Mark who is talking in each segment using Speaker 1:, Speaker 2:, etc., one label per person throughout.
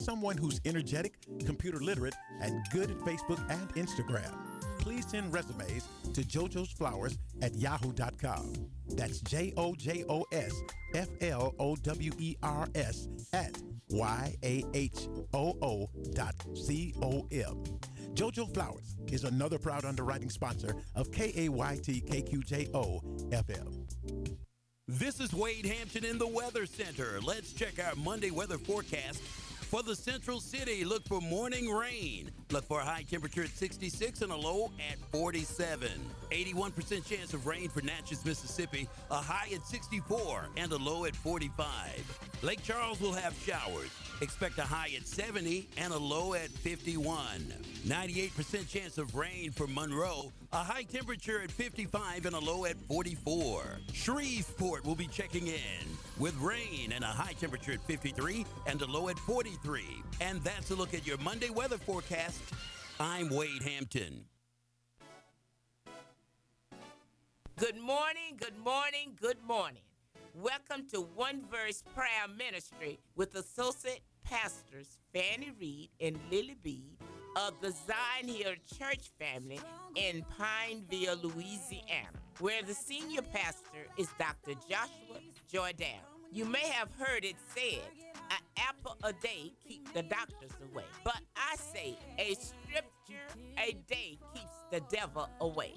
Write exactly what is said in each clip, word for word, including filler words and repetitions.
Speaker 1: Someone who's energetic, computer literate, and good at Facebook and Instagram. Please send resumes to jojos flowers at yahoo dot com. That's J O J O S F L O W E R S at Y A H O O dot C O M. Jojo Flowers is another proud underwriting sponsor of K A Y T K Q J O F M.
Speaker 2: This is Wade Hampton in the Weather Center. Let's check our Monday weather forecast. For the Central City, look for morning rain. Look for a high temperature at sixty-six and a low at forty-seven. eighty-one percent chance of rain for Natchez, Mississippi, a high at sixty-four and a low at forty-five. Lake Charles will have showers. Expect a high at seventy and a low at fifty-one. ninety-eight percent chance of rain for Monroe, a high temperature at fifty-five and a low at forty-four. Shreveport will be checking in with rain and a high temperature at fifty-three and a low at forty-three. And that's a look at your Monday weather forecast. I'm Wade Hampton.
Speaker 3: Good morning, good morning, good morning. Welcome to One Verse Prayer Ministry with Associate Pastors Fannie Reed and Lily Bead of the Zion Hill Church family in Pineville, Louisiana, where the senior pastor is Doctor Joshua Jordan. You may have heard it said, an apple a day keeps the doctors away. But I say, a scripture a day keeps the devil away.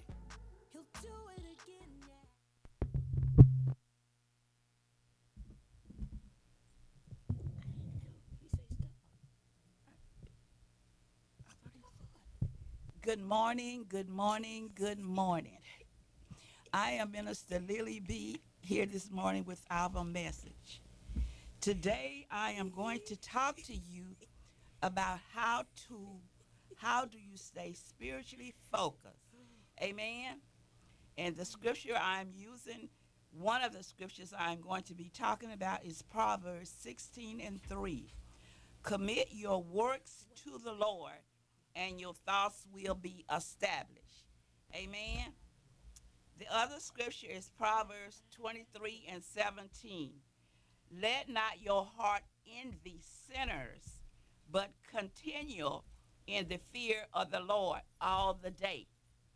Speaker 4: Good morning, good morning, good morning. I am Minister Lily B. here this morning with our message. Today I am going to talk to you about how to, how do you stay spiritually focused. Amen. And the scripture I'm using, one of the scriptures I'm going to be talking about is Proverbs sixteen and three. Commit your works to the Lord, and your thoughts will be established. Amen. The other scripture is Proverbs twenty-three and seventeen. Let not your heart envy sinners, but continue in the fear of the Lord all the day.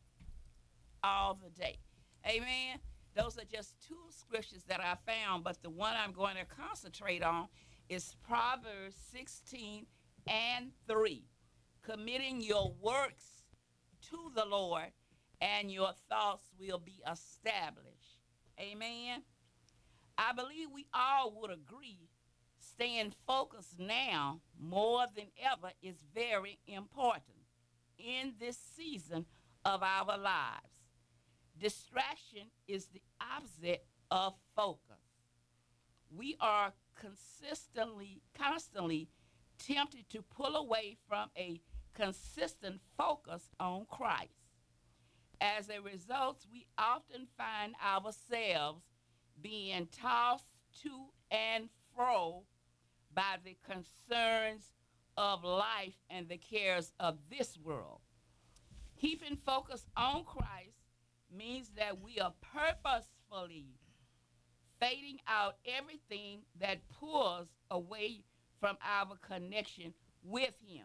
Speaker 4: All the day. Amen. Those are just two scriptures that I found, but the one I'm going to concentrate on is Proverbs sixteen and three. Committing your works to the Lord, and your thoughts will be established. Amen. I believe we all would agree staying focused now more than ever is very important in this season of our lives. Distraction is the opposite of focus. We are consistently, constantly tempted to pull away from a consistent focus on Christ. As a result, we often find ourselves being tossed to and fro by the concerns of life and the cares of this world. Keeping focus on Christ means that we are purposefully fading out everything that pulls away from our connection with Him.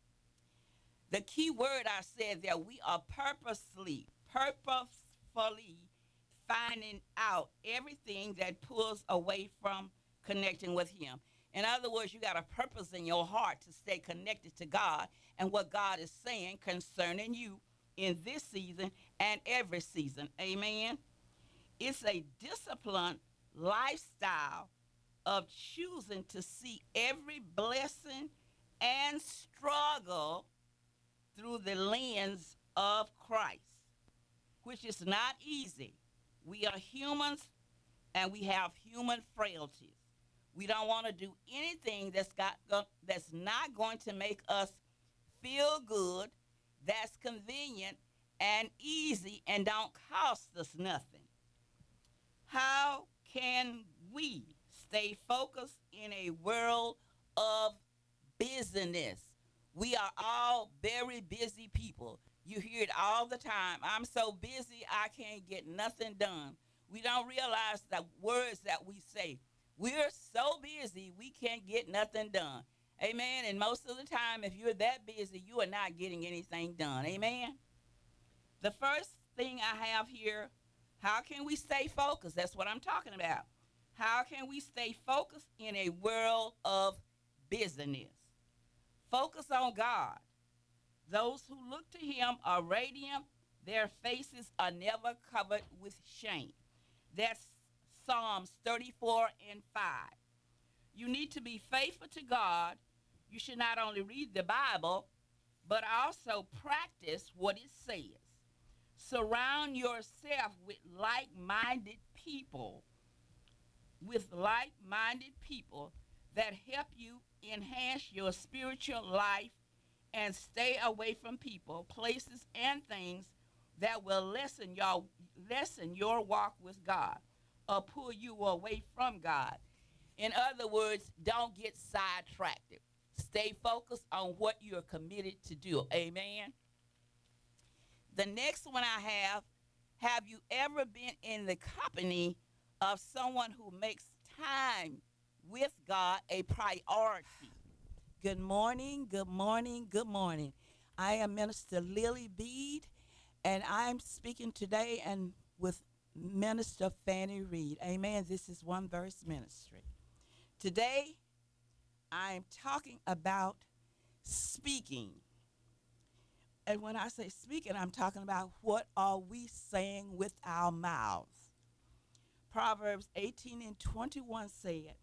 Speaker 4: The key word I said that we are purposely, purposefully finding out everything that pulls away from connecting with Him. In other words, you got a purpose in your heart to stay connected to God and what God is saying concerning you in this season and every season. Amen. It's a disciplined lifestyle of choosing to see every blessing and struggle through the lens of Christ, which is not easy. We are humans and we have human frailties. We don't want to do anything that's got that's not going to make us feel good, that's convenient and easy and don't cost us nothing. How can we stay focused in a world of busyness? We are all very busy people. You hear it all the time. I'm so busy, I can't get nothing done. We don't realize the words that we say. We're so busy, we can't get nothing done. Amen. And most of the time, if you're that busy, you are not getting anything done. Amen. The first thing I have here, how can we stay focused? That's what I'm talking about. How can we stay focused in a world of busyness? Focus on God. Those who look to him are radiant. Their faces are never covered with shame. That's Psalms thirty-four and five. You need to be faithful to God. You should not only read the Bible, but also practice what it says. Surround yourself with like-minded people, with like-minded people that help you enhance your spiritual life, and stay away from people, places, and things that will lessen your lessen your walk with God or pull you away from God. In other words, don't get sidetracked. Stay focused on what you're committed to do. Amen. The next one I have, have you ever been in the company of someone who makes time with God a priority? Good morning, good morning, good morning. I am Minister Lily Bede, and I'm speaking today and with Minister Fanny Reed. Amen. This is One Verse Ministry. Today, I'm talking about speaking. And when I say speaking, I'm talking about what are we saying with our mouths. Proverbs eighteen and twenty-one said,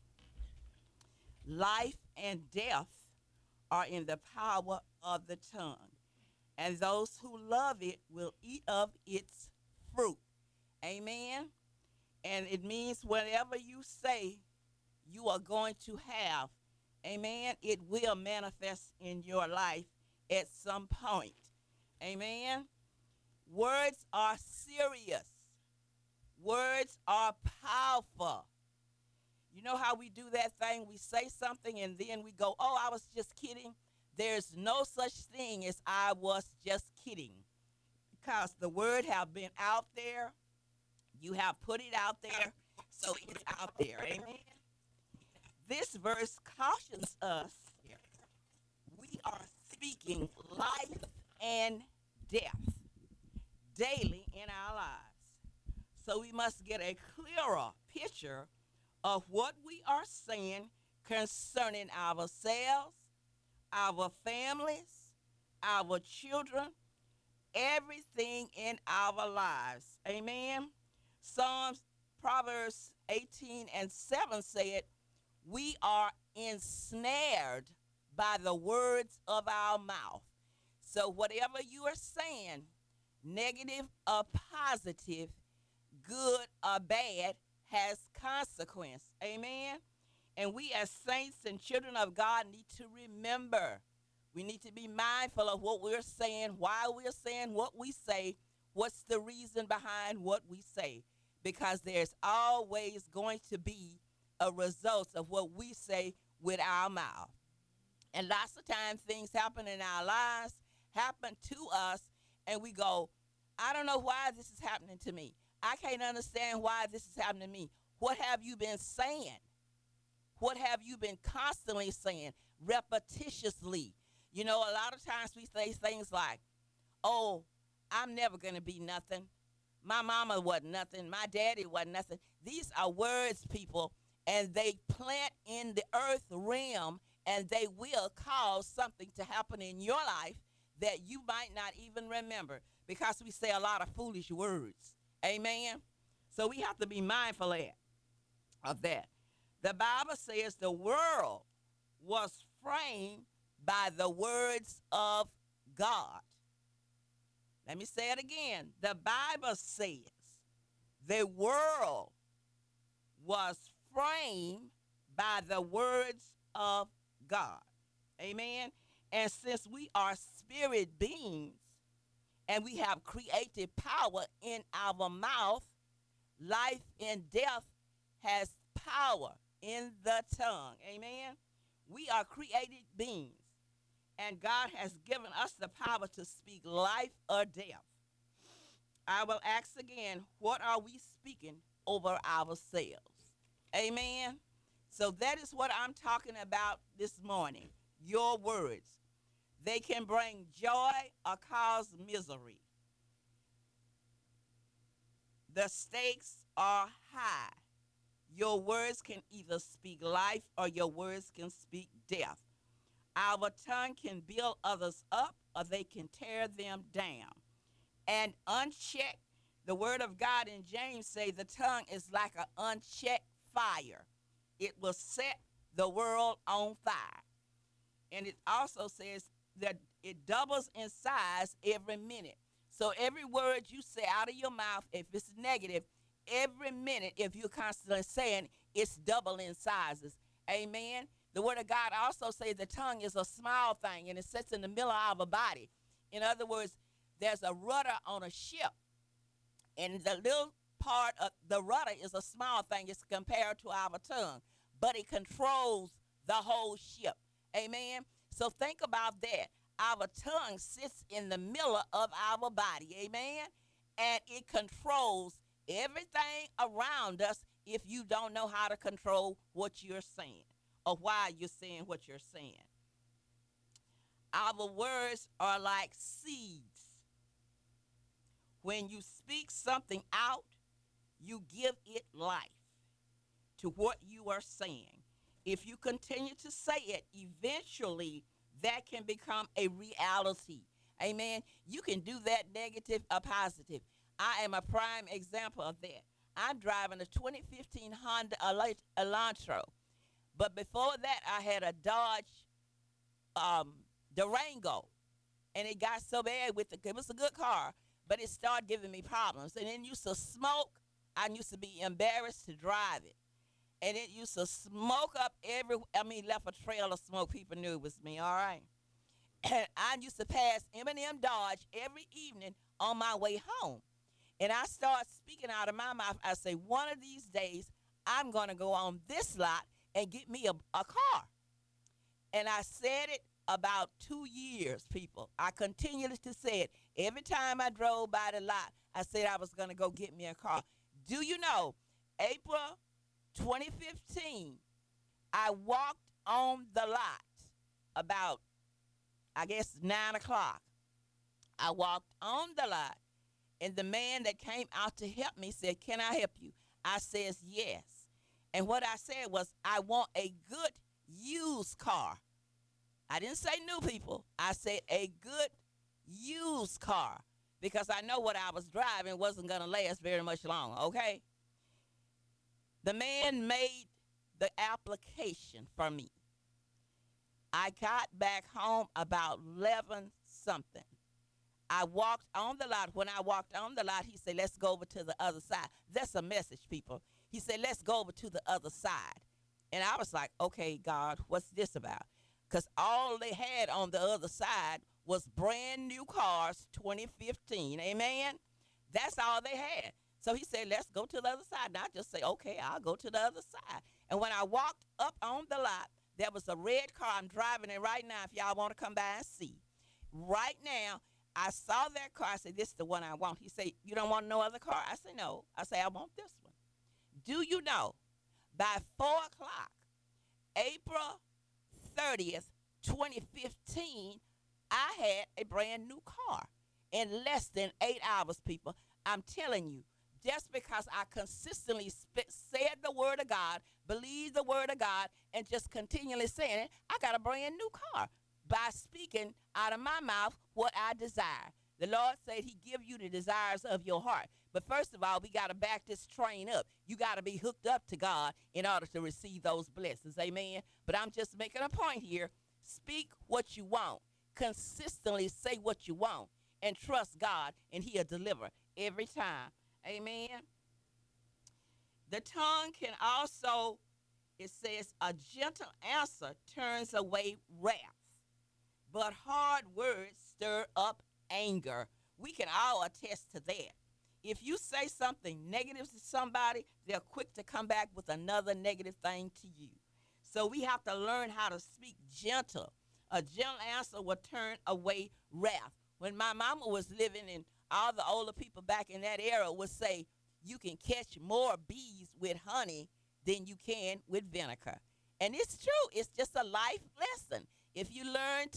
Speaker 4: life and death are in the power of the tongue, and those who love it will eat of its fruit. Amen. And it means whatever you say, you are going to have. Amen. It will manifest in your life at some point. Amen. Words are serious. Words are powerful. You know how we do that thing? We say something and then we go, oh, I was just kidding. There's no such thing as I was just kidding, because the word have been out there. You have put it out there, so it's out there. Amen. This verse cautions us. We are speaking life and death daily in our lives. So we must get a clearer picture of what we are saying concerning ourselves, our families, our children, everything in our lives. Amen. Psalms, Proverbs eighteen and seven said, we are ensnared by the words of our mouth. So whatever you are saying, negative or positive, good or bad, has consequence. Amen. And we as saints and children of God need to remember. We need to be mindful of what we're saying, why we're saying what we say, what's the reason behind what we say. Because there's always going to be a result of what we say with our mouth. And lots of times things happen in our lives, happen to us, and we go, I don't know why this is happening to me. I can't understand why this is happening to me. What have you been saying? What have you been constantly saying, repetitiously? You know, a lot of times we say things like, oh, I'm never going to be nothing. My mama wasn't nothing. My daddy wasn't nothing. These are words, people, and they plant in the earth realm, and they will cause something to happen in your life that you might not even remember, because we say a lot of foolish words. Amen? So we have to be mindful of that. Of that. The Bible says the world was framed by the words of God. Let me say it again. The Bible says the world was framed by the words of God. Amen. And since we are spirit beings and we have creative power in our mouth, life and death has power in the tongue. Amen. We are created beings, and God has given us the power to speak life or death. I will ask again, what are we speaking over ourselves? Amen. So that is what I'm talking about this morning. your words. They can bring joy or cause misery. The stakes are high. Your words can either speak life or your words can speak death. Our tongue can build others up or they can tear them down. And unchecked, the word of God in James say the tongue is like an unchecked fire. It will set the world on fire. And it also says that it doubles in size every minute. So every word you say out of your mouth, if it's negative, every minute, if you're constantly saying, it's double in sizes. Amen. The word of God also says the tongue is a small thing and it sits in the middle of our body. In other words, there's a rudder on a ship, and the little part of the rudder is a small thing. It's compared to our tongue, but it controls the whole ship. Amen. So think about that. Our tongue sits in the middle of our body. Amen. And it controls everything around us if you don't know how to control what you're saying or why you're saying what you're saying. Our words are like seeds. When you speak something out, you give it life to what you are saying. If you continue to say it, eventually that can become a reality. Amen. You can do that negative or positive. I am a prime example of that. I'm driving a twenty fifteen Honda Elantra. But before that, I had a Dodge um, Durango. And it got so bad with the, it was a good car, but it started giving me problems. And it used to smoke. I used to be embarrassed to drive it. And it used to smoke up every, I mean, left a trail of smoke. People knew it was me, all right? And I used to pass M and M Dodge every evening on my way home. And I start speaking out of my mouth. I say, one of these days, I'm going to go on this lot and get me a, a car. And I said it about two years, people. I continued to say it. Every time I drove by the lot, I said I was going to go get me a car. Do you know, April twenty fifteen, I walked on the lot about, I guess, nine o'clock. I walked on the lot, and the man that came out to help me said, can I help you? I says, yes. And what I said was, I want a good used car. I didn't say new, people. I said a good used car, because I know what I was driving wasn't going to last very much long, okay? The man made the application for me. I got back home about eleven something. I walked on the lot. When I walked on the lot, he said, let's go over to the other side. That's a message, people. He said, let's go over to the other side. And I was like, okay, God, what's this about? Because all they had on the other side was brand new cars, twenty fifteen. Amen? That's all they had. So he said, let's go to the other side. And I just say, okay, I'll go to the other side. And when I walked up on the lot, there was a red car. I'm driving it right now if y'all want to come by and see. Right now, I saw that car. I said, this is the one I want. He said, you don't want no other car? I said, no. I said, I want this one. Do you know, by four o'clock, April thirtieth, twenty fifteen, I had a brand new car in less than eight hours, people. I'm telling you, just because I consistently sp- said the word of God, believed the word of God, and just continually saying it, I got a brand new car by speaking out of my mouth what I desire. The Lord said he give you the desires of your heart. But first of all, we got to back this train up. You got to be hooked up to God in order to receive those blessings. Amen. But I'm just making a point here. Speak what you want. Consistently say what you want. And trust God, and he'll deliver every time. Amen. The tongue can also, it says, a gentle answer turns away wrath, but hard words stir up anger. We can all attest to that. If you say something negative to somebody, they're quick to come back with another negative thing to you. So we have to learn how to speak gentle. A gentle answer will turn away wrath. When my mama was living, and all the older people back in that era would say, you can catch more bees with honey than you can with vinegar. And it's true. It's just a life lesson.
Speaker 3: If you learn